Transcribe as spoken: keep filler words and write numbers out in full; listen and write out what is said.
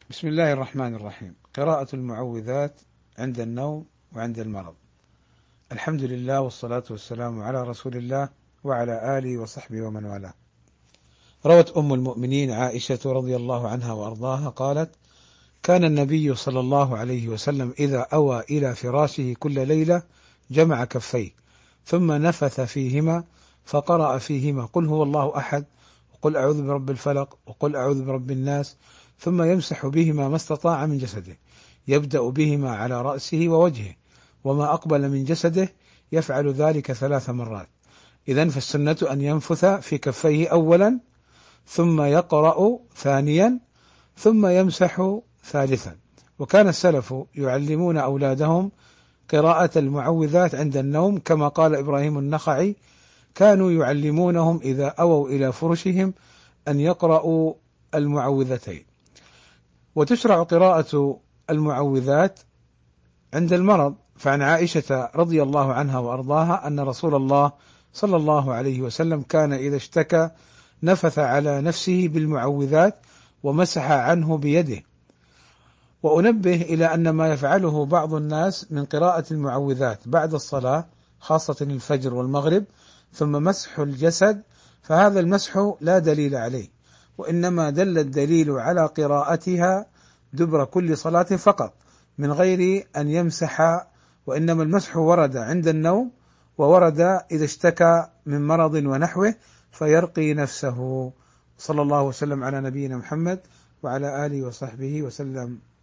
بسم الله الرحمن الرحيم. قراءة المعوذات عند النوم وعند المرض. الحمد لله والصلاة والسلام على رسول الله وعلى آله وصحبه ومن والاه. روت أم المؤمنين عائشة رضي الله عنها وأرضاها قالت: كان النبي صلى الله عليه وسلم إذا أوى إلى فراشه كل ليلة جمع كفيه ثم نفث فيهما فقرأ فيهما قل هو الله أحد وقل أعوذ برب الفلق وقل أعوذ برب الناس، ثم يمسح بهما ما استطاع من جسده، يبدأ بهما على رأسه ووجهه وما أقبل من جسده، يفعل ذلك ثلاث مرات. إذن فالسنة أن ينفث في كفيه أولا ثم يقرأ ثانيا ثم يمسح ثالثا. وكان السلف يعلمون أولادهم قراءة المعوذات عند النوم، كما قال إبراهيم النخعي: كانوا يعلمونهم إذا أووا إلى فرشهم أن يقرأوا المعوذتين. وتشرع قراءة المعوذات عند المرض، فعن عائشة رضي الله عنها وأرضاها أن رسول الله صلى الله عليه وسلم كان إذا اشتكى نفث على نفسه بالمعوذات ومسح عنه بيده. وأنبه إلى أن ما يفعله بعض الناس من قراءة المعوذات بعد الصلاة خاصة الفجر والمغرب ثم مسح الجسد، فهذا المسح لا دليل عليه، وإنما دل الدليل على قراءتها دبر كل صلاة فقط من غير أن يمسح، وإنما المسح ورد عند النوم وورد إذا اشتكى من مرض ونحوه فيرقي نفسه. صلى الله وسلم على نبينا محمد وعلى آله وصحبه وسلم.